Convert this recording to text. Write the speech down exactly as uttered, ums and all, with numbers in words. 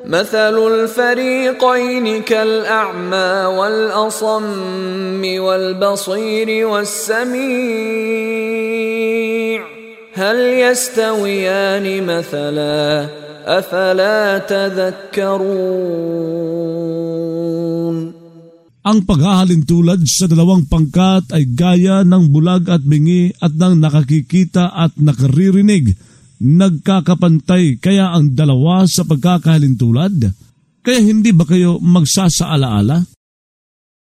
مثل الفريقين كالأعمى والأصم والبصير والسميع هل يستويان مثلا أفلا تذكرون. Ang paghahalintulad sa dalawang pangkat ay gaya ng bulag at bingi at ng nakakikita at nakaririnig. Nagkakapantay kaya ang dalawa sa pagkakahalintulad? Kaya hindi ba kayo magsasaalaala?